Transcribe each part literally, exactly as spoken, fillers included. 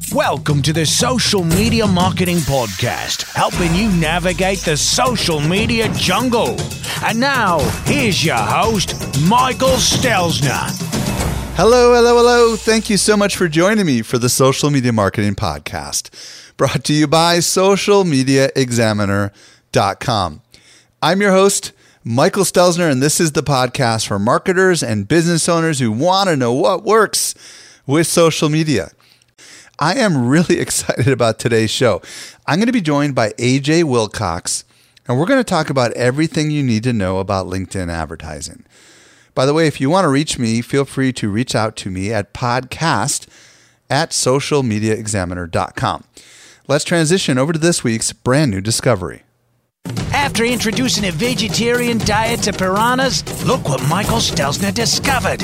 Welcome to the Social Media Marketing Podcast, helping you navigate the social media jungle. And now, here's your host, Michael Stelzner. Hello, hello, hello. Thank you so much for joining me for the Social Media Marketing Podcast, brought to you by social media examiner dot com. I'm your host, Michael Stelzner, and this is the podcast for marketers and business owners who want to know what works with social media. I am really excited about today's show. I'm going to be joined by A J Wilcox, and we're going to talk about everything you need to know about LinkedIn advertising. By the way, if you want to reach me, feel free to reach out to me at podcast at social media examiner dot com. Let's transition over to this week's brand new discovery. After introducing a vegetarian diet to piranhas, look what Michael Stelzner discovered.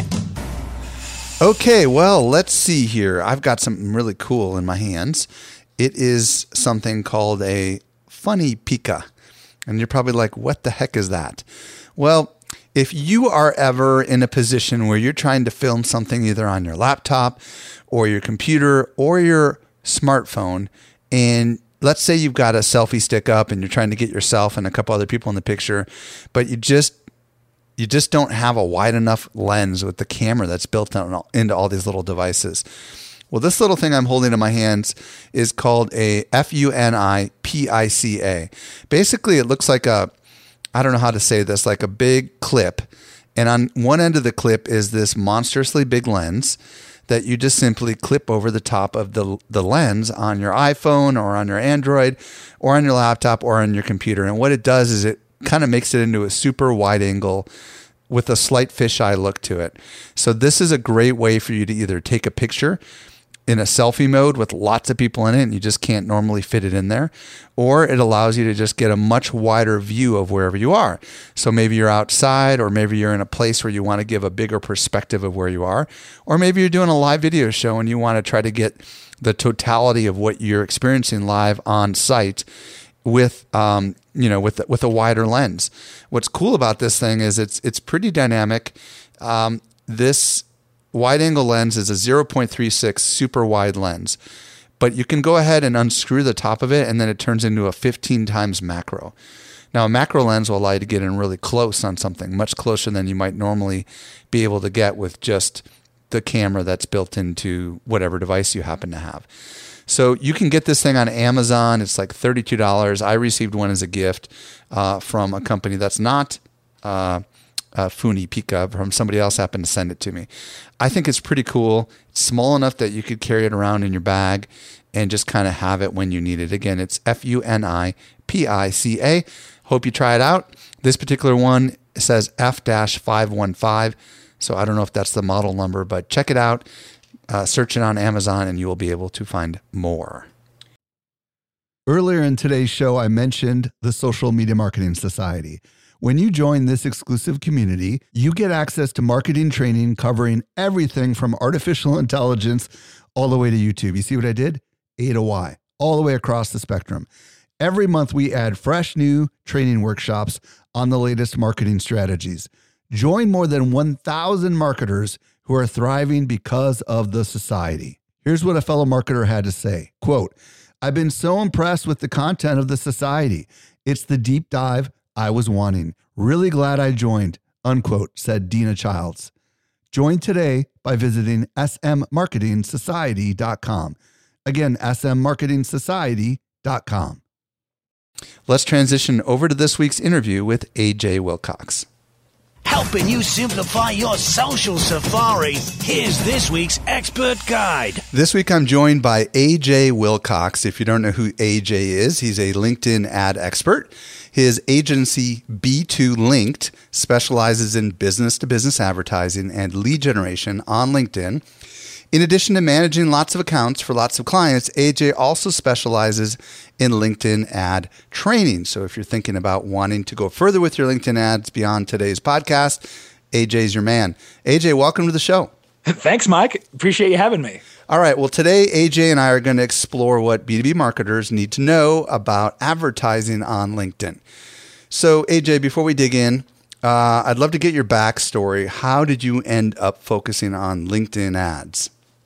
Okay, well, let's see here. I've got something really cool in my hands. It is something called a Funny Pica. And you're probably like, what the heck is that? Well, if you are ever in a position where you're trying to film something either on your laptop or your computer or your smartphone, and let's say you've got a selfie stick up and you're trying to get yourself and a couple other people in the picture, but you just you just don't have a wide enough lens with the camera that's built into all these little devices. Well, this little thing I'm holding in my hands is called a F U N I P I C A. Basically, it looks like a, I don't know how to say this, like a big clip. And on one end of the clip is this monstrously big lens that you just simply clip over the top of the the lens on your iPhone or on your Android or on your laptop or on your computer. And what it does is it kind of makes it into a super wide angle with a slight fisheye look to it. So this is a great way for you to either take a picture in a selfie mode with lots of people in it and you just can't normally fit it in there, or it allows you to just get a much wider view of wherever you are. So maybe you're outside, or maybe you're in a place where you want to give a bigger perspective of where you are, or maybe you're doing a live video show and you want to try to get the totality of what you're experiencing live on site with um, you know, with with a wider lens. What's cool about this thing is it's it's pretty dynamic. Um, this wide angle lens is a zero point three six super wide lens, but you can go ahead and unscrew the top of it and then it turns into a fifteen times macro. Now, a macro lens will allow you to get in really close on something, much closer than you might normally be able to get with just the camera that's built into whatever device you happen to have. So you can get this thing on Amazon. It's like thirty-two dollars. I received one as a gift uh, from a company that's not uh, uh, Funny Pica, from somebody else happened to send it to me. I think it's pretty cool. It's small enough that you could carry it around in your bag and just kind of have it when you need it. Again, it's F U N I P I C A. Hope you try it out. This particular one says F five one five. So I don't know if that's the model number, but check it out. Uh, search it on Amazon and you will be able to find more. Earlier in today's show, I mentioned the Social Media Marketing Society. When you join this exclusive community, you get access to marketing training covering everything from artificial intelligence all the way to YouTube. You see what I did? A to Y, all the way across the spectrum. Every month, we add fresh new training workshops on the latest marketing strategies. Join more than one thousand marketers who are thriving because of the society. Here's what a fellow marketer had to say. Quote, "I've been so impressed with the content of the society. It's the deep dive I was wanting. Really glad I joined," unquote, said Dina Childs. Join today by visiting S M marketing society dot com. Again, S M marketing society dot com. Let's transition over to this week's interview with A J Wilcox. Helping you simplify your social safari, here's this week's expert guide. This week I'm joined by A J Wilcox. If you don't know who A J is, he's a LinkedIn ad expert. His agency, B two Linked, specializes in business-to-business advertising and lead generation on LinkedIn. In addition to managing lots of accounts for lots of clients, A J also specializes in LinkedIn ad training. So if you're thinking about wanting to go further with your LinkedIn ads beyond today's podcast, A J's your man. A J, welcome to the show. Thanks, Mike. Appreciate you having me. All right. Well, today, A J and I are going to explore what B two B marketers need to know about advertising on LinkedIn. So, A J, before we dig in, uh, I'd love to get your backstory. How did you end up focusing on LinkedIn ads?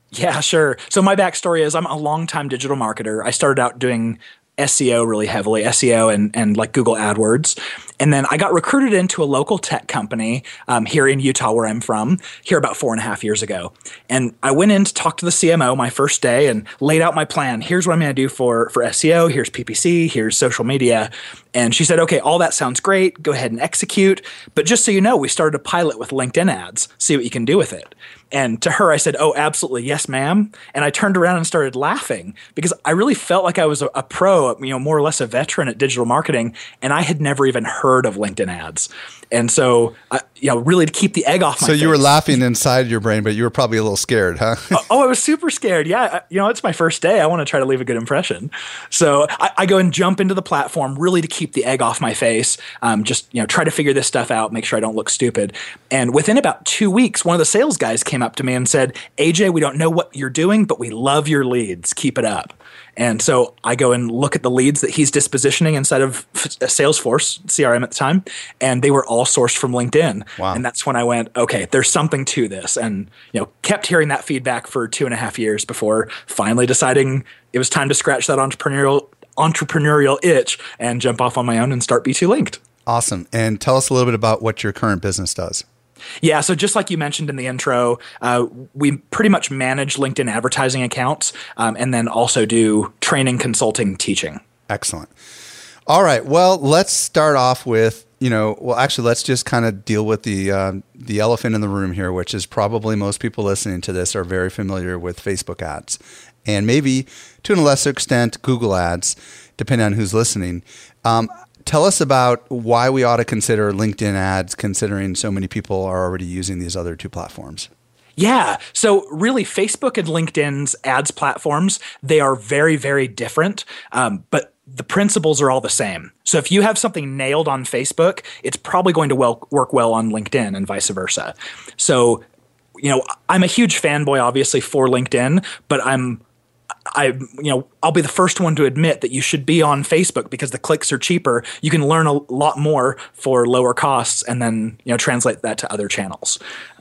Yeah, sure. So my backstory is I'm a longtime digital marketer. I started out doing S E O really heavily, S E O and, and like Google AdWords. And then I got recruited into a local tech company um, here in Utah, where I'm from, here about four and a half years ago. And I went in to talk to the C M O my first day and laid out my plan. Here's what I'm going to do for, for S E O. Here's P P C. Here's social media. And she said, okay, all that sounds great. Go ahead and execute. But just so you know, we started a pilot with LinkedIn ads. See what you can do with it. And to her, I said, oh, absolutely. Yes, ma'am. And I turned around and started laughing because I really felt like I was a, a pro, you know, more or less a veteran at digital marketing. And I had never even heard of LinkedIn ads. And so, uh, you know, really to keep the egg off my So face. you were laughing inside your brain, but you were probably a little scared, huh? oh, oh, I was super scared. Yeah. You know, it's my first day. I want to try to leave a good impression. So I, I go and jump into the platform really to keep the egg off my face. Um, just, you know, try to figure this stuff out, make sure I don't look stupid. And within about two weeks, one of the sales guys came up to me and said, A J, we don't know what you're doing, but we love your leads. Keep it up. And so I go and look at the leads that he's dispositioning inside of Salesforce, C R M at the time, and they were all sourced from LinkedIn. Wow. And that's when I went, okay, there's something to this. And, you know, kept hearing that feedback for two and a half years before finally deciding it was time to scratch that entrepreneurial entrepreneurial itch and jump off on my own and start B two Linked. Awesome. And tell us a little bit about what your current business does. Yeah, so just like you mentioned in the intro, uh, we pretty much manage LinkedIn advertising accounts um, and then also do training, consulting, teaching. Excellent. All right. Well, let's start off with, you know, well, actually, let's just kind of deal with the uh, the elephant in the room here, which is probably most people listening to this are very familiar with Facebook ads and maybe to a lesser extent Google ads, depending on who's listening. Um, Tell us about why we ought to consider LinkedIn ads, considering so many people are already using these other two platforms. Yeah. So really, Facebook and LinkedIn's ads platforms, they are very, very different, um, but the principles are all the same. So if you have something nailed on Facebook, it's probably going to well, work well on LinkedIn and vice versa. So, you know, I'm a huge fanboy, obviously, for LinkedIn, but I'm I, you know, I'll be the first one to admit that you should be on Facebook because the clicks are cheaper. You can learn a lot more for lower costs and then, you know, translate that to other channels.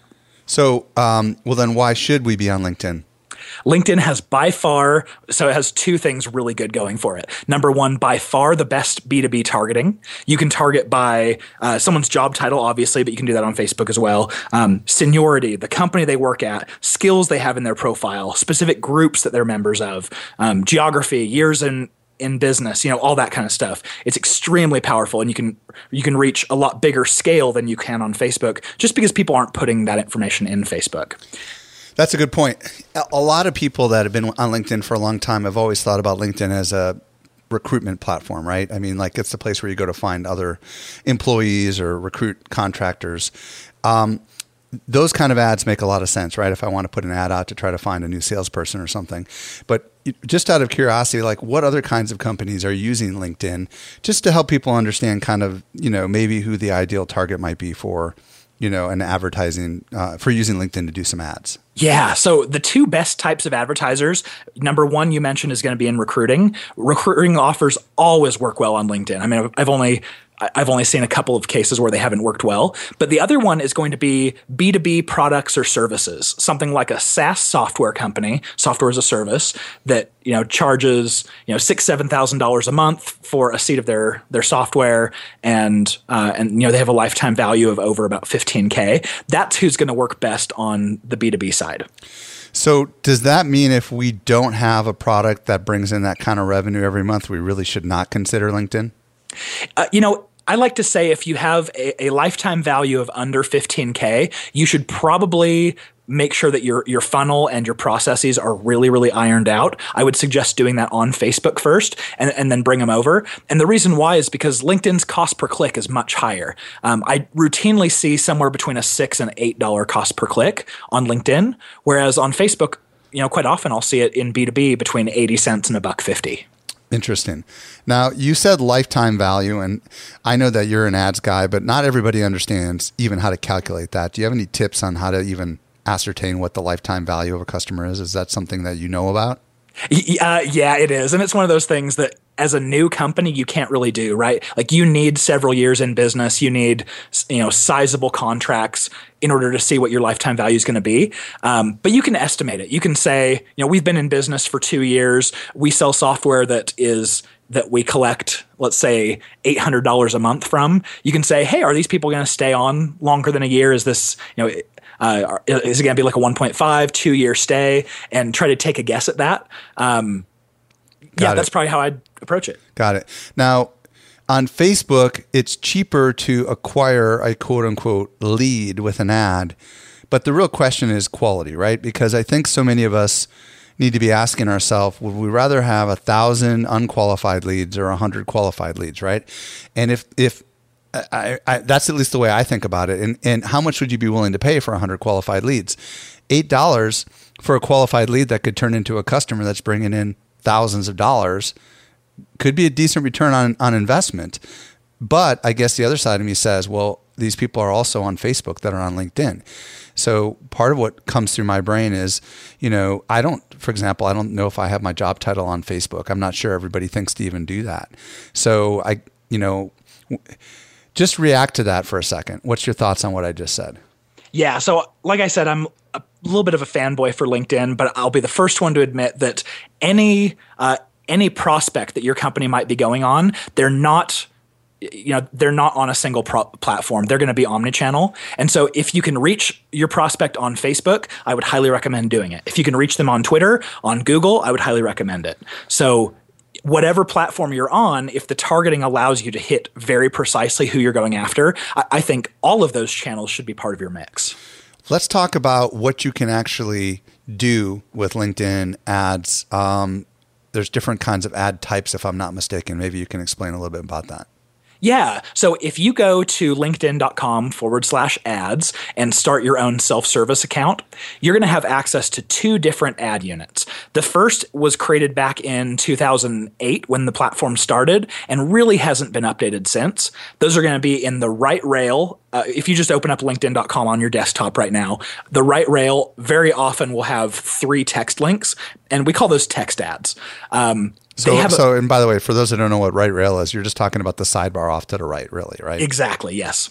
So, um, well, then why should we be on LinkedIn? LinkedIn has by far, so it has two things really good going for it. Number one, by far the best B two B targeting. You can target by uh, someone's job title, obviously, but you can do that on Facebook as well. Um, seniority, the company they work at, skills they have in their profile, specific groups that they're members of, um, geography, years in in business, you know, all that kind of stuff. It's extremely powerful, and you can you can reach a lot bigger scale than you can on Facebook just because people aren't putting that information in Facebook. That's a good point. A lot of people that have been on LinkedIn for a long time have always thought about LinkedIn as a recruitment platform, right? I mean, like it's the place where you go to find other employees or recruit contractors. Um, those kind of ads make a lot of sense, right? If I want to put an ad out to try to find a new salesperson or something. But just out of curiosity, like what other kinds of companies are using LinkedIn just to help people understand kind of, you know, maybe who the ideal target might be for, you know, an advertising, uh, for using LinkedIn to do some ads? Yeah. So the two best types of advertisers, number one you mentioned is going to be in recruiting. Recruiting offers always work well on LinkedIn. I mean, I've only I've only seen a couple of cases where they haven't worked well. But the other one is going to be B two B products or services, something like a SaaS software company, software as a service, that you know charges you know six seven thousand dollars a month for a seat of their their software, and uh, and you know they have a lifetime value of over about fifteen K. That's who's going to work best on the B two B side. So does that mean if we don't have a product that brings in that kind of revenue every month, we really should not consider LinkedIn? Uh, you know, I like to say if you have a, a lifetime value of under fifteen K, you should probably make sure that your your funnel and your processes are really, really ironed out. I would suggest doing that on Facebook first and, and then bring them over. And the reason why is because LinkedIn's cost per click is much higher. Um, I routinely see somewhere between a six and eight dollar cost per click on LinkedIn, whereas on Facebook, you know, quite often I'll see it in B two B between eighty cents and a buck fifty. Interesting. Now, you said lifetime value, and I know that you're an ads guy, but not everybody understands even how to calculate that. Do you have any tips on how to even ascertain what the lifetime value of a customer is? Is that something that you know about? Uh, yeah, it is. And it's one of those things that as a new company, you can't really do, right? Like you need several years in business. You need, you know, sizable contracts in order to see what your lifetime value is going to be. Um, but you can estimate it. You can say, you know, we've been in business for two years. We sell software that is that we collect, let's say, eight hundred dollars a month from. You can say, hey, are these people going to stay on longer than a year? Is this, you know, uh, is it going to be like a one point five, two year stay? And try to take a guess at that. Um, yeah, that's probably how I'd approach it. Got it. Now, on Facebook, it's cheaper to acquire a quote unquote lead with an ad. But the real question is quality, right? Because I think so many of us need to be asking ourselves, would we rather have a thousand unqualified leads or a hundred qualified leads, right? And if, if I, I, that's at least the way I think about it. And, and how much would you be willing to pay for a hundred qualified leads? eight dollars for a qualified lead that could turn into a customer that's bringing in thousands of dollars could be a decent return on, on investment. But I guess the other side of me says, well, these people are also on Facebook that are on LinkedIn. So part of what comes through my brain is, you know, I don't, for example, I don't know if I have my job title on Facebook. I'm not sure everybody thinks to even do that. So I, you know, just react to that for a second. What's your thoughts on what I just said? Yeah. So like I said, I'm a little bit of a fanboy for LinkedIn, but I'll be the first one to admit that any, uh, any prospect that your company might be going on, they're not, you know, they're not on a single pro- platform. They're going to be omnichannel. And so if you can reach your prospect on Facebook, I would highly recommend doing it. If you can reach them on Twitter, on Google, I would highly recommend it. So whatever platform you're on, if the targeting allows you to hit very precisely who you're going after, I, I think all of those channels should be part of your mix. Let's talk about what you can actually do with LinkedIn ads. Um, there's different kinds of ad types, if I'm not mistaken. Maybe you can explain a little bit about that. Yeah. So if you go to linkedin.com forward slash ads and start your own self-service account, you're going to have access to two different ad units. The first was created back in two thousand eight when the platform started and really hasn't been updated since. Those are going to be in the right rail. Uh, if you just open up linkedin dot com on your desktop right now, the right rail very often will have three text links, and we call those text ads. Um, So, a, so, and by the way, for those that don't know what right rail is, you're just talking about the sidebar off to the right, really, right? Exactly, yes.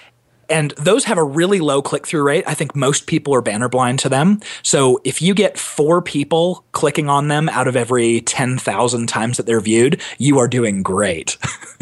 And those have a really low click-through rate. I think most people are banner blind to them. So if you get four people clicking on them out of every ten thousand times that they're viewed, you are doing great.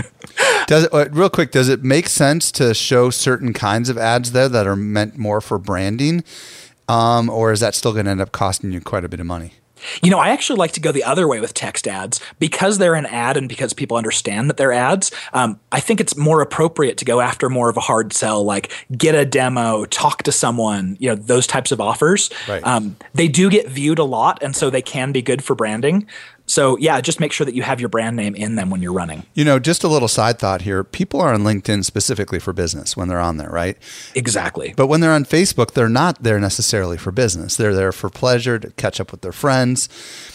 Does it, real quick, does it make sense to show certain kinds of ads there that are meant more for branding? Um, or is that still going to end up costing you quite a bit of money? You know, I actually like to go the other way with text ads because they're an ad and because people understand that they're ads. Um, I think it's more appropriate to go after more of a hard sell, like get a demo, talk to someone, you know, those types of offers. Right. Um, they do get viewed a lot, and so they can be good for branding. So yeah, just make sure that you have your brand name in them when you're running. You know, just a little side thought here. People are on LinkedIn specifically for business when they're on there, right? Exactly. But when they're on Facebook, they're not there necessarily for business. They're there for pleasure, to catch up with their friends.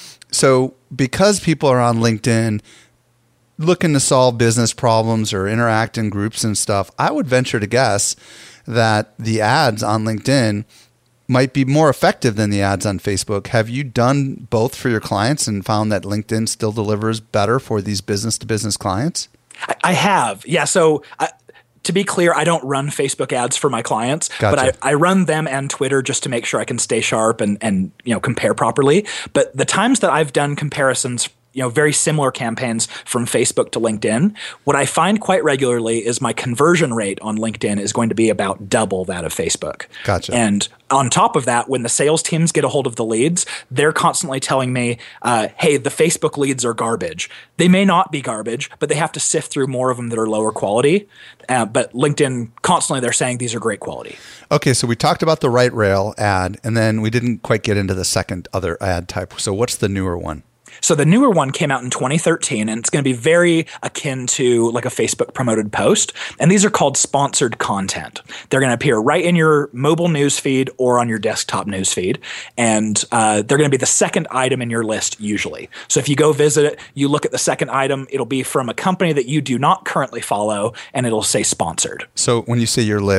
So because people are on LinkedIn looking to solve business problems or interact in groups and stuff, I would venture to guess that the ads on LinkedIn might be more effective than the ads on Facebook. Have you done both for your clients and found that LinkedIn still delivers better for these business-to-business clients? I, I have. Yeah. So I, to be clear, I don't run Facebook ads for my clients, Gotcha. but I, I run them and Twitter just to make sure I can stay sharp and, and you know compare properly. But the times that I've done comparisons, you know, very similar campaigns from Facebook to LinkedIn, what I find quite regularly is my conversion rate on LinkedIn is going to be about double that of Facebook. Gotcha. And on top of that, when the sales teams get a hold of the leads, they're constantly telling me, uh, hey, the Facebook leads are garbage. They may not be garbage, but they have to sift through more of them that are lower quality. Uh, but LinkedIn, constantly they're saying these are great quality. Okay, so we talked about the right rail ad, and then we didn't quite get into the second other ad type. So what's the newer one? So the newer one came out in twenty thirteen, and it's going to be very akin to like a Facebook promoted post. And these are called sponsored content. They're going to appear right in your mobile newsfeed or on your desktop newsfeed. And uh, they're going to be the second item in your list usually. So if you go visit it, you look at the second item, it'll be from a company that you do not currently follow, and it'll say sponsored. So when you say your list,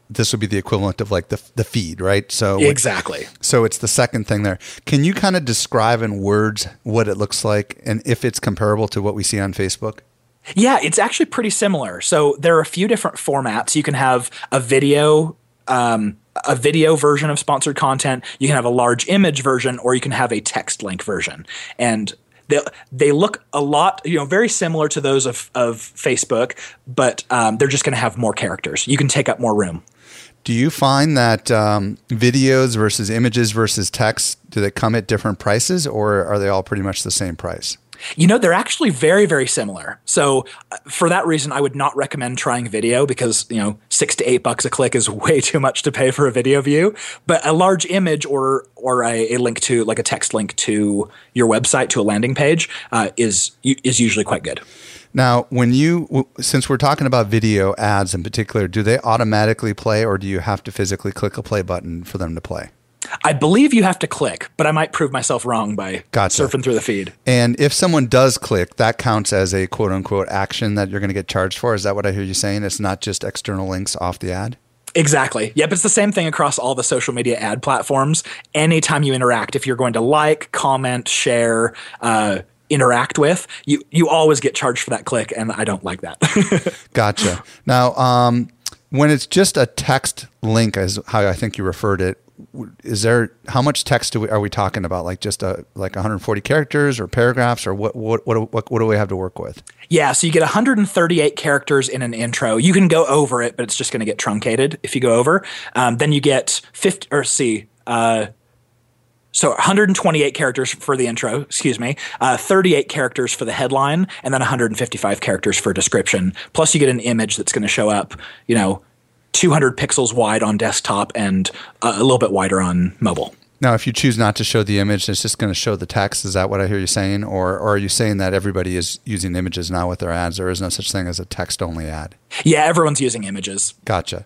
this would be the equivalent of like the the feed, right? So exactly. So it's the second thing there. Can you kind of describe in words what it looks like and if it's comparable to what we see on Facebook? Yeah, it's actually pretty similar. So there are a few different formats. You can have a video, um, a video version of sponsored content. You can have a large image version, or you can have a text link version. And they they look a lot, you know, very similar to those of of Facebook, but um, they're just going to have more characters. You can take up more room. Do you find that um, videos versus images versus text, do they come at different prices, or are they all pretty much the same price? You know, they're actually very, very similar. So uh, for that reason, I would not recommend trying video because, you know, six to eight bucks a click is way too much to pay for a video view. But a large image or or a, a link to, like a text link to your website, to a landing page, uh, is is usually quite good. Now, when you, since we're talking about video ads in particular, do they automatically play, or do you have to physically click a play button for them to play? I believe you have to click, but I might prove myself wrong by Gotcha. surfing through the feed. And if someone does click, that counts as a quote unquote action that you're going to get charged for. Is that what I hear you saying? It's not just external links off the ad? Exactly. Yep. It's the same thing across all the social media ad platforms. Anytime you interact, if you're going to like, comment, share, uh, interact with, you, you always get charged for that click. And I don't like that. Gotcha. Now, um, when it's just a text link, as how I think you referred it, is there, how much text do we, are we talking about? Like just a, like one hundred forty characters or paragraphs, or what, what, what, what, what do we have to work with? Yeah. So you get one hundred thirty-eight characters in an intro. You can go over it, but it's just going to get truncated if you go over. Um, then you get fifty, or see, uh, so one hundred twenty-eight characters for the intro, excuse me, uh, thirty-eight characters for the headline, and then one hundred fifty-five characters for description. Plus you get an image that's going to show up, you know, two hundred pixels wide on desktop and uh, a little bit wider on mobile. Now, if you choose not to show the image, it's just going to show the text. Is that what I hear you saying? Or, or are you saying that everybody is using images now with their ads? There is no such thing as a text-only ad. Yeah, everyone's using images. Gotcha.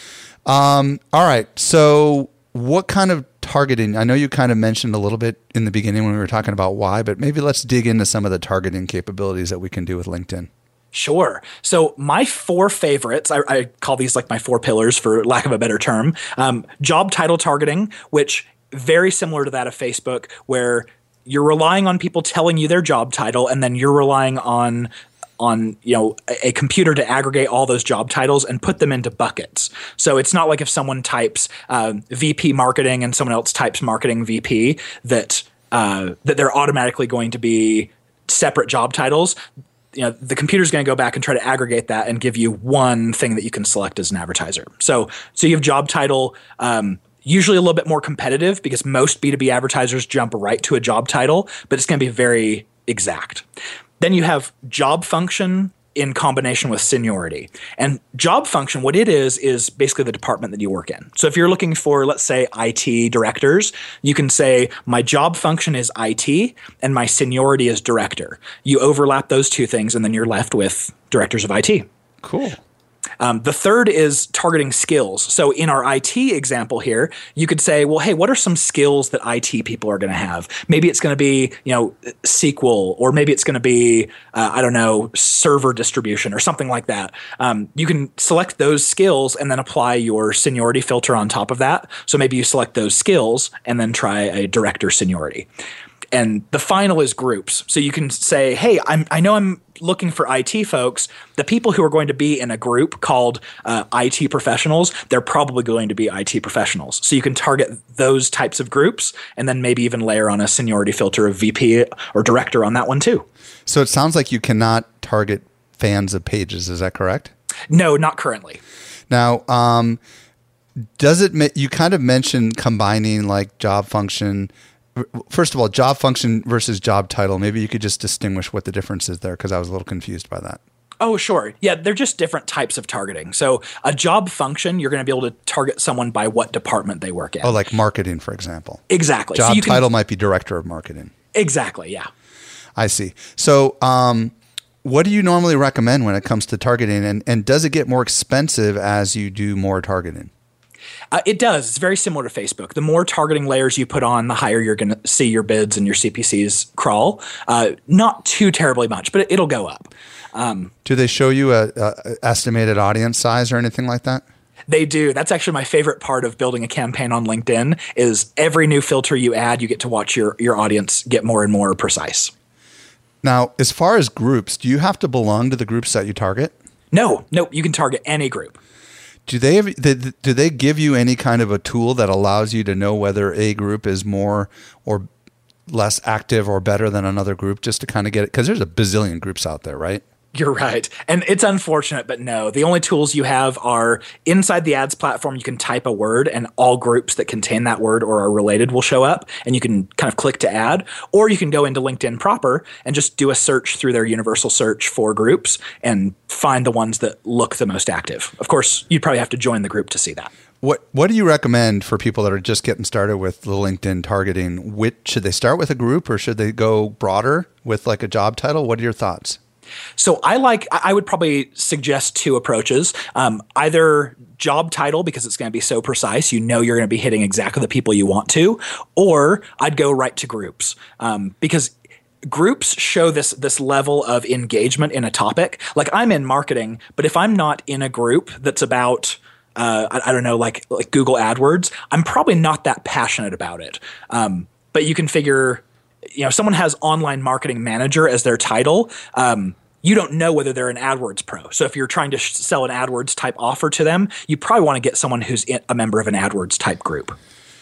Um, all right. So what kind of targeting? I know you kind of mentioned a little bit in the beginning when we were talking about why, but maybe let's dig into some of the targeting capabilities that we can do with LinkedIn. Sure. So my four favorites, I, I call these like my four pillars for lack of a better term. Um, job title targeting, which very similar to that of Facebook, where you're relying on people telling you their job title, and then you're relying on on you know a, a computer to aggregate all those job titles and put them into buckets. So it's not like if someone types uh, V P marketing and someone else types marketing V P that uh, that they're automatically going to be separate job titles. You know, the computer's going to go back and try to aggregate that and give you one thing that you can select as an advertiser. So, so you have job title, um, usually a little bit more competitive because most B two B advertisers jump right to a job title, but it's going to be very exact. Then you have job function in combination with seniority. And job function, what it is, is basically the department that you work in. So if you're looking for, let's say, I T directors, you can say, my job function is I T and my seniority is director. You overlap those two things, and then you're left with directors of I T. Cool. Um, the third is targeting skills. So in our I T example here, you could say, well, hey, what are some skills that I T people are going to have? Maybe it's going to be, you know, S Q L, or maybe it's going to be, uh, I don't know, server distribution or something like that. Um, you can select those skills and then apply your seniority filter on top of that. So maybe you select those skills and then try a director seniority. And the final is groups. So you can say, hey, I'm, I know I'm looking for I T folks. The people who are going to be in a group called uh, I T professionals, they're probably going to be I T professionals. So you can target those types of groups and then maybe even layer on a seniority filter of V P or director on that one too. So it sounds like you cannot target fans of pages. Is that correct? No, not currently. Now, um, does it, ma- you kind of mentioned combining like job function. First of all, job function versus job title. Maybe you could just distinguish what the difference is there, because I was a little confused by that. Oh, sure. Yeah, they're just different types of targeting. So a job function, you're going to be able to target someone by what department they work in. Oh, like marketing, for example. Exactly. Job so you can, title might be director of marketing. Exactly, yeah. I see. So um, what do you normally recommend when it comes to targeting? And, and does it get more expensive as you do more targeting? Uh, it does. It's very similar to Facebook. The more targeting layers you put on, the higher you're going to see your bids and your C P Cs crawl. Uh, not too terribly much, but it, it'll go up. Um, do they show you a, a estimated audience size or anything like that? They do. That's actually my favorite part of building a campaign on LinkedIn is every new filter you add, you get to watch your, your audience get more and more precise. Now, as far as groups, do you have to belong to the groups that you target? No, no, you can target any group. Do they have, do they give you any kind of a tool that allows you to know whether a group is more or less active or better than another group, just to kind of get it? Because there's a bazillion groups out there, right? You're right. And it's unfortunate, but no. The only tools you have are inside the ads platform, you can type a word and all groups that contain that word or are related will show up and you can kind of click to add. Or you can go into LinkedIn proper and just do a search through their universal search for groups and find the ones that look the most active. Of course, you'd probably have to join the group to see that. What What do you recommend for people that are just getting started with the LinkedIn targeting? Which, should they start with a group or should they go broader with like a job title? What are your thoughts? So I like, I would probably suggest two approaches. Um, either job title, because it's going to be so precise, you know you're going to be hitting exactly the people you want to, or I'd go right to groups um, because groups show this this level of engagement in a topic. Like I'm in marketing, but if I'm not in a group that's about uh, I, I don't know, like like Google AdWords, I'm probably not that passionate about it. Um, but you can figure, you know, if someone has online marketing manager as their title, um, you don't know whether they're an AdWords pro. So if you're trying to sh- sell an AdWords type offer to them, you probably want to get someone who's in, a member of an AdWords type group.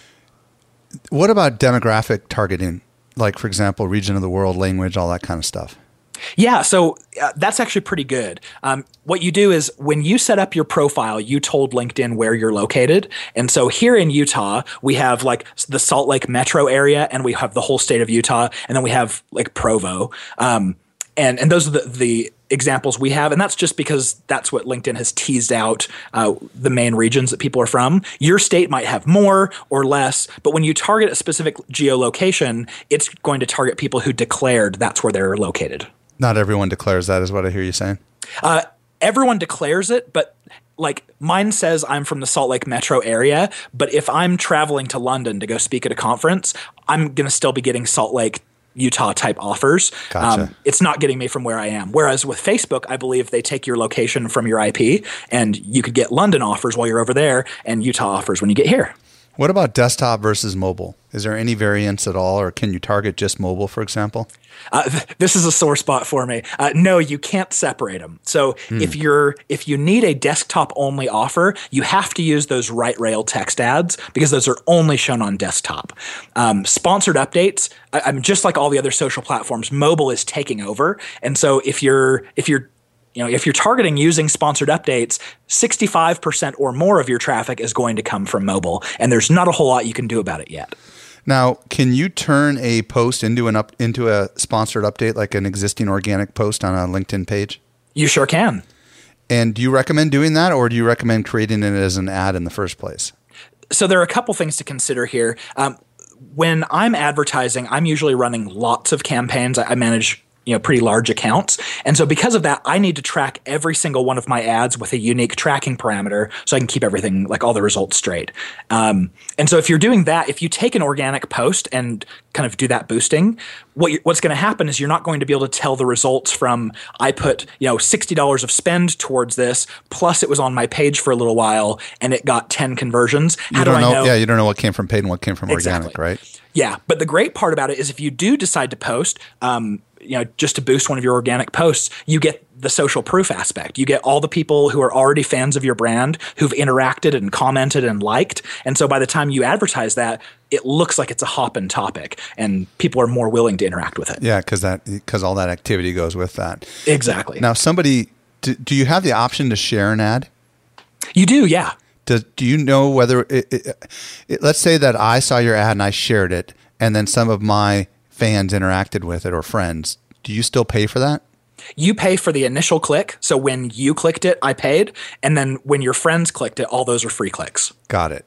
What about demographic targeting? Like, for example, region of the world, language, all that kind of stuff. Yeah, so uh, that's actually pretty good. Um, what you do is when you set up your profile, you told LinkedIn where you're located. And so here in Utah, we have like the Salt Lake metro area and we have the whole state of Utah. And then we have like Provo. Um, and, and those are the, the examples we have. And that's just because that's what LinkedIn has teased out uh, the main regions that people are from. Your state might have more or less, but when you target a specific geolocation, it's going to target people who declared that's where they're located. Not everyone declares that, is what I hear you saying. Uh, everyone declares it, but like mine says I'm from the Salt Lake metro area, but if I'm traveling to London to go speak at a conference, I'm going to still be getting Salt Lake, Utah type offers. Gotcha. Um, it's not getting me from where I am. Whereas with Facebook, I believe they take your location from your I P and you could get London offers while you're over there and Utah offers when you get here. What about desktop versus mobile? Is there any variance at all, or can you target just mobile, for example? Uh, th- this is a sore spot for me. Uh, no, you can't separate them. So hmm. if you're if you need a desktop only offer, you have to use those right rail text ads because those are only shown on desktop. Um, sponsored updates, I, I'm just like all the other social platforms. Mobile is taking over, and so if you're if you're You know, if you're targeting using sponsored updates, sixty-five percent or more of your traffic is going to come from mobile, and there's not a whole lot you can do about it yet. Now, can you turn a post into an up into a sponsored update, like an existing organic post on a LinkedIn page? You sure can. And do you recommend doing that, or do you recommend creating it as an ad in the first place? So there are a couple things to consider here. Um, when I'm advertising, I'm usually running lots of campaigns. I, I manage you know, pretty large accounts. And so because of that, I need to track every single one of my ads with a unique tracking parameter so I can keep everything, like all the results straight. Um, and so if you're doing that, if you take an organic post and kind of do that boosting, what you're, what's going to happen is you're not going to be able to tell the results from I put, you know, sixty dollars of spend towards this, plus it was on my page for a little while and it got ten conversions. How you do don't I know, know? Yeah, you don't know what came from paid and what came from Exactly. organic, right? Yeah, but the great part about it is if you do decide to post, um, you know, just to boost one of your organic posts, you get the social proof aspect. You get all the people who are already fans of your brand who've interacted and commented and liked. And so by the time you advertise that, it looks like it's a hot-button topic and people are more willing to interact with it. Yeah, because that because all that activity goes with that. Exactly. Now, somebody, do, do you have the option to share an ad? You do, yeah. Do, do you know whether, it, it, it, let's say that I saw your ad and I shared it, and then some of my fans interacted with it or friends. Do you still pay for that? You pay for the initial click. So when you clicked it, I paid. And then when your friends clicked it, all those are free clicks. Got it.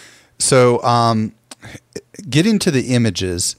So um, getting to the images,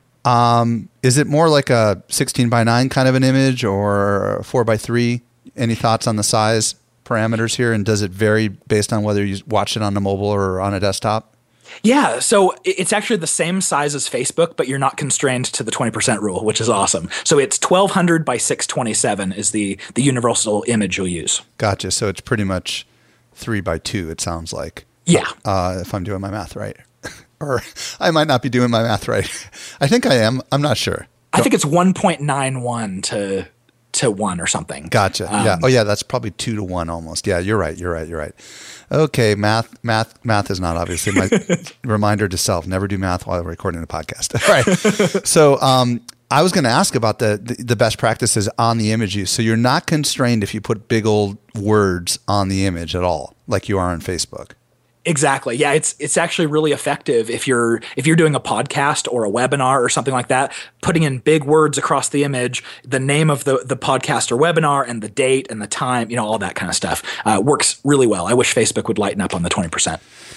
um, is it more like a sixteen by nine kind of an image or a four by three? Any thoughts on the size parameters here? And does it vary based on whether you watch it on a mobile or on a desktop? Yeah, so it's actually the same size as Facebook, but you're not constrained to the twenty percent rule, which is awesome. So it's twelve hundred by six twenty-seven is the, the universal image you'll use. Gotcha. So it's pretty much three by two, it sounds like. Yeah. Uh, if I'm doing my math right. Or I might not be doing my math right. I think I am. I'm not sure. I think it's one point nine one to to one or something. Gotcha. Um, yeah. Oh, yeah. That's probably two to one almost. Yeah. You're right. You're right. You're right. Okay. Math. Math. Math is not obviously my reminder to self. Never do math while recording a podcast. All right. So, um, I was going to ask about the, the the best practices on the image use. So you're not constrained if you put big old words on the image at all, like you are on Facebook. Exactly. Yeah, it's it's actually really effective if you're if you're doing a podcast or a webinar or something like that, putting in big words across the image, the name of the, the podcast or webinar and the date and the time, you know, all that kind of stuff uh, works really well. I wish Facebook would lighten up on the twenty percent.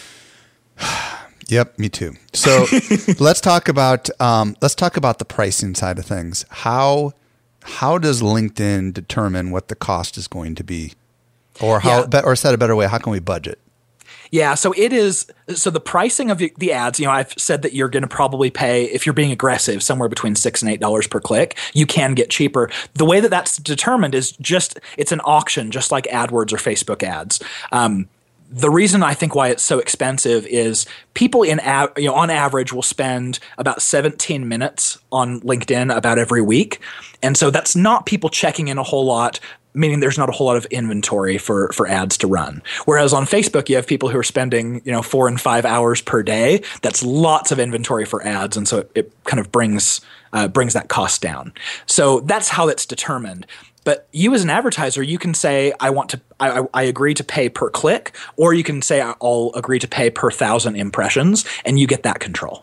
Yep, me too. So let's talk about um, let's talk about the pricing side of things. How how does LinkedIn determine what the cost is going to be, or how yeah. or said a better way, how can we budget? Yeah, so it is. So the pricing of the ads, you know, I've said that you're going to probably pay, if you're being aggressive, somewhere between six and eight dollars per click. You can get cheaper. The way that that's determined is just it's an auction, just like AdWords or Facebook ads. Um, the reason I think why it's so expensive is people in av- you know on average will spend about seventeen minutes on LinkedIn about every week, and so that's not people checking in a whole lot. Meaning there's not a whole lot of inventory for, for ads to run. Whereas on Facebook, you have people who are spending, you know, four and five hours per day. That's lots of inventory for ads. And so it, it kind of brings uh, brings that cost down. So that's how it's determined. But you as an advertiser, you can say, I want to, I, I agree to pay per click, or you can say, I'll agree to pay per thousand impressions, and you get that control.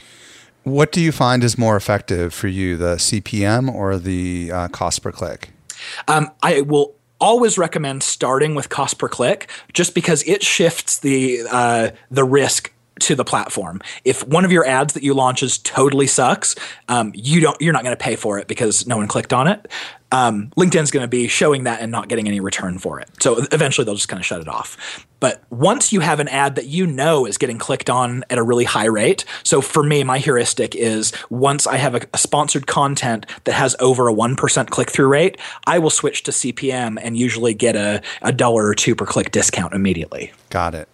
What do you find is more effective for you, the C P M or the uh, cost per click? Um, I will always recommend starting with cost per click, just because it shifts the uh, the risk to the platform. If one of your ads that you launches totally sucks, um, you don't you're not going to pay for it because no one clicked on it. Um, LinkedIn's going to be showing that and not getting any return for it. So eventually they'll just kind of shut it off. But once you have an ad that you know is getting clicked on at a really high rate, so for me, my heuristic is once I have a, a sponsored content that has over a one percent click-through rate, I will switch to C P M and usually get a, a dollar or two per click discount immediately. Got it.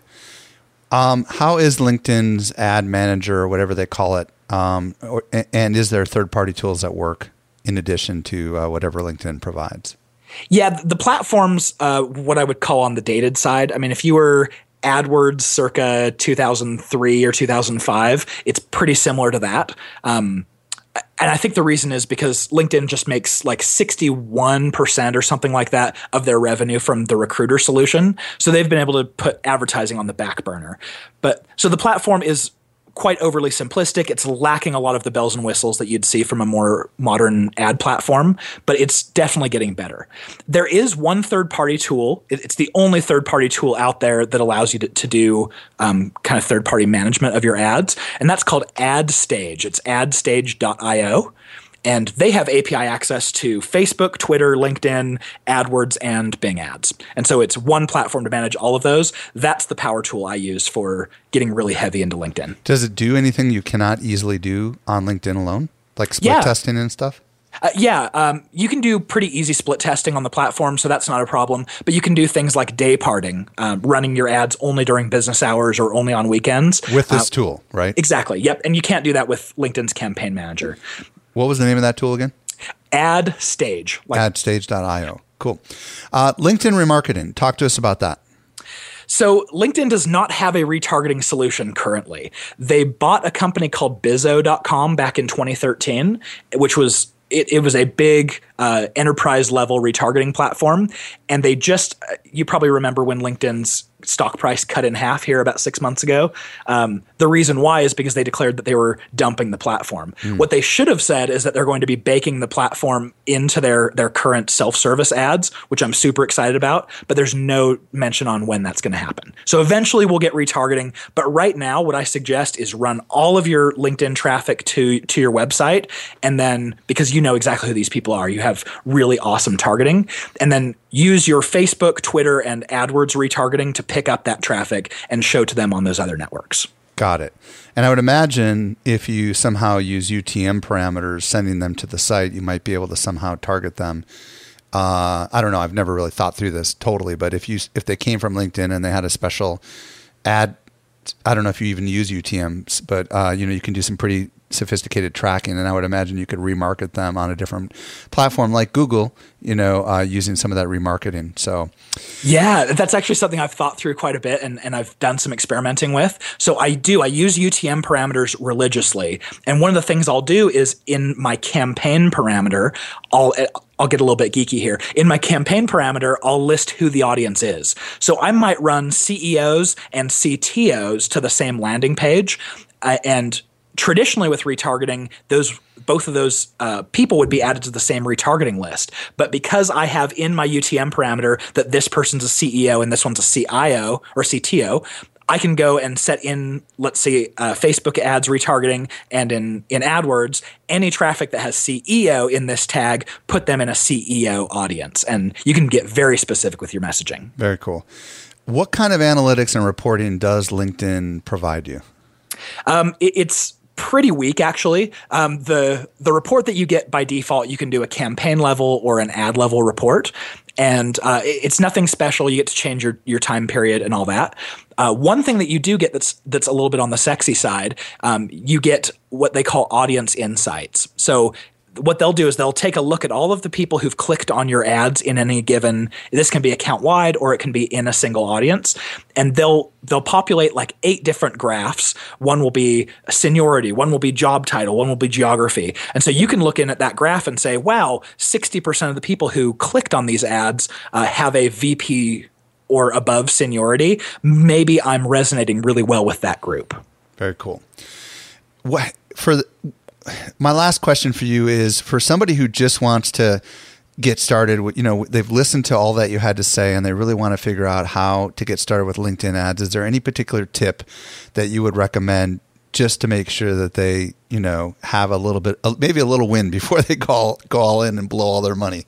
Um, how is LinkedIn's ad manager or whatever they call it? Um, or, and is there third-party tools that work in addition to uh, whatever LinkedIn provides? Yeah, the platform's uh, what I would call on the dated side. I mean, if you were AdWords circa two thousand three or two thousand five, it's pretty similar to that. Um, and I think the reason is because LinkedIn just makes like sixty-one percent or something like that of their revenue from the recruiter solution. So they've been able to put advertising on the back burner. But so the platform is quite overly simplistic. It's lacking a lot of the bells and whistles that you'd see from a more modern ad platform, but it's definitely getting better. There is one third-party tool. It's the only third-party tool out there that allows you to, to do um, kind of third-party management of your ads, and that's called AdStage. It's ad stage dot io. And they have A P I access to Facebook, Twitter, LinkedIn, AdWords, and Bing Ads. And so it's one platform to manage all of those. That's the power tool I use for getting really heavy into LinkedIn. Does it do anything you cannot easily do on LinkedIn alone? Like split yeah. testing and stuff? Uh, yeah, um, you can do pretty easy split testing on the platform, so that's not a problem. But you can do things like day parting, um, running your ads only during business hours or only on weekends. With this uh, tool, right? Exactly, yep. And you can't do that with LinkedIn's Campaign Manager. What was the name of that tool again? AdStage. Like, ad stage dot io. Cool. Uh, LinkedIn remarketing. Talk to us about that. So LinkedIn does not have a retargeting solution currently. They bought a company called Bizzo dot com back in twenty thirteen, which was it, it was a big uh, enterprise level retargeting platform. And they just, you probably remember when LinkedIn's stock price cut in half here about six months ago. Um, the reason why is because they declared that they were dumping the platform. Mm. What they should have said is that they're going to be baking the platform into their, their current self-service ads, which I'm super excited about, but there's no mention on when that's going to happen. So eventually we'll get retargeting, but right now what I suggest is run all of your LinkedIn traffic to, to your website, and then, because you know exactly who these people are, you have really awesome targeting, and then use your Facebook, Twitter, and AdWords retargeting to pick up that traffic and show to them on those other networks. Got it. And I would imagine if you somehow use U T M parameters, sending them to the site, you might be able to somehow target them uh, I don't know, I've never really thought through this totally, but if you if they came from LinkedIn and they had a special ad, I don't know if you even use U T Ms, but uh, you know, you can do some pretty sophisticated tracking, and I would imagine you could remarket them on a different platform like Google, you know, uh, using some of that remarketing. So, yeah, that's actually something I've thought through quite a bit, and, and I've done some experimenting with. So I do, I use U T M parameters religiously, and one of the things I'll do is in my campaign parameter, I'll I'll get a little bit geeky here. In my campaign parameter, I'll list who the audience is. So I might run C E Os and C T Os to the same landing page, uh, and traditionally with retargeting, those both of those uh, people would be added to the same retargeting list. But because I have in my U T M parameter that this person's a C E O and this one's a C I O or C T O, I can go and set in, let's say, uh, Facebook ads retargeting, and in, in AdWords, any traffic that has C E O in this tag, put them in a C E O audience. And you can get very specific with your messaging. Very cool. What kind of analytics and reporting does LinkedIn provide you? Um, it, it's pretty weak, actually. Um, the the report that you get by default, you can do a campaign level or an ad level report. And uh, it's nothing special. You get to change your, your time period and all that. Uh, one thing that you do get that's that's a little bit on the sexy side, um, you get what they call audience insights. So what they'll do is they'll take a look at all of the people who've clicked on your ads in any given, this can be account wide or it can be in a single audience, and they'll they'll populate like eight different graphs. One will be seniority, one will be job title, one will be geography. And so you can look in at that graph and say, wow, sixty percent of the people who clicked on these ads uh, have a V P or above seniority. Maybe I'm resonating really well with that group. Very cool. What for the, my last question for you is, for somebody who just wants to get started with, you know, they've listened to all that you had to say and they really want to figure out how to get started with LinkedIn ads. Is there any particular tip that you would recommend just to make sure that they, you know, have a little bit, maybe a little win before they go all, go all in and blow all their money?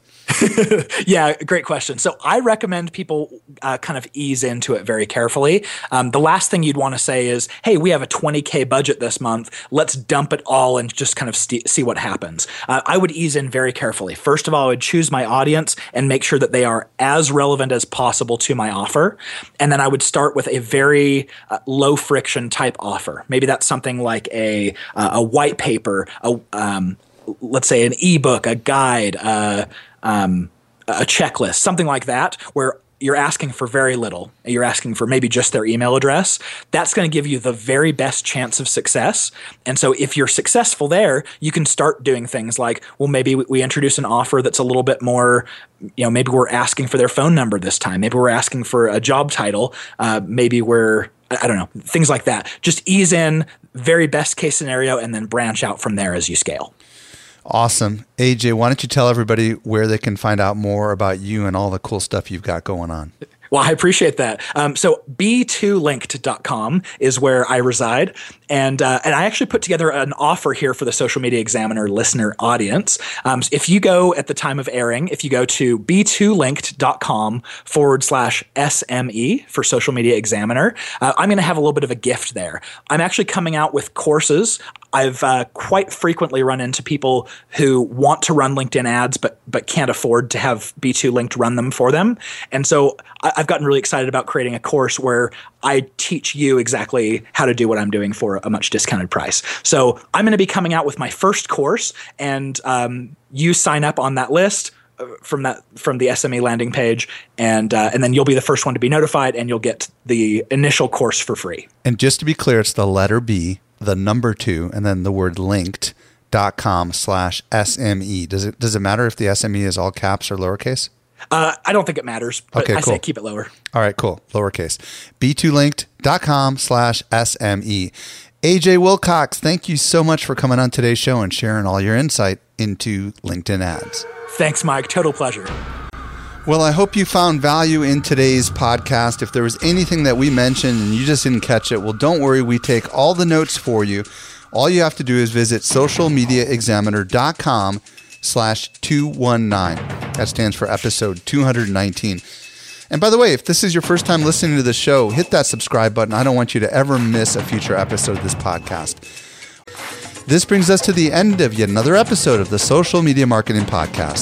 Yeah, great question. So I recommend people uh, kind of ease into it very carefully. Um, the last thing you'd want to say is, hey, we have a twenty K budget this month. Let's dump it all and just kind of st- see what happens. Uh, I would ease in very carefully. First of all, I would choose my audience and make sure that they are as relevant as possible to my offer. And then I would start with a very uh, low friction type offer. Maybe that's something like a, uh, a white paper, a, um, let's say an ebook, a guide, uh, Um, a checklist, something like that, where you're asking for very little. You're asking for maybe just their email address. That's going to give you the very best chance of success. And so if you're successful there, you can start doing things like, well, maybe we introduce an offer that's a little bit more, you know, maybe we're asking for their phone number this time. Maybe we're asking for a job title. Uh, maybe we're, I don't know, things like that. Just ease in, very best case scenario, and then branch out from there as you scale. Awesome. A J, why don't you tell everybody where they can find out more about you and all the cool stuff you've got going on? Well, I appreciate that. Um, so b two linked dot com is where I reside. And uh, and I actually put together an offer here for the Social Media Examiner listener audience. Um, so if you go at the time of airing, if you go to b two linked dot com forward slash S M E for Social Media Examiner, uh, I'm going to have a little bit of a gift there. I'm actually coming out with courses. I've uh, quite frequently run into people who want to run LinkedIn ads but but can't afford to have B two Linked run them for them. And so I, I've gotten really excited about creating a course where I teach you exactly how to do what I'm doing for a much discounted price. So I'm going to be coming out with my first course, and um, you sign up on that list from that from the S M E landing page, and uh, and then you'll be the first one to be notified, and you'll get the initial course for free. And just to be clear, it's the letter B, the number two, and then the word linked dot com slash S M E. Does it does it matter if the S M E is all caps or lowercase? Uh, I don't think it matters, but okay, I cool. say keep it lower. All right, cool. Lowercase. b two linked dot com slash S M E. A J Wilcox, thank you so much for coming on today's show and sharing all your insight into LinkedIn ads. Thanks, Mike. Total pleasure. Well, I hope you found value in today's podcast. If there was anything that we mentioned and you just didn't catch it, well, don't worry. We take all the notes for you. All you have to do is visit social media examiner dot com slash two one nine. That stands for episode two hundred nineteen. And by the way, if this is your first time listening to the show, hit that subscribe button. I don't want you to ever miss a future episode of this podcast. This brings us to the end of yet another episode of the Social Media Marketing Podcast.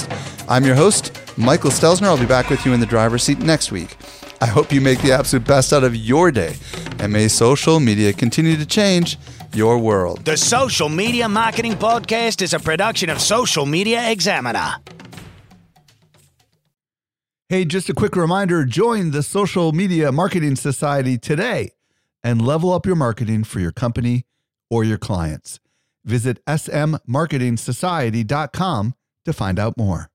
I'm your host, Michael Stelzner. I'll be back with you in the driver's seat next week. I hope you make the absolute best out of your day, and may social media continue to change your world. The Social Media Marketing Podcast is a production of Social Media Examiner. Hey, just a quick reminder, join the Social Media Marketing Society today and level up your marketing for your company or your clients. Visit s m marketing society dot com to find out more.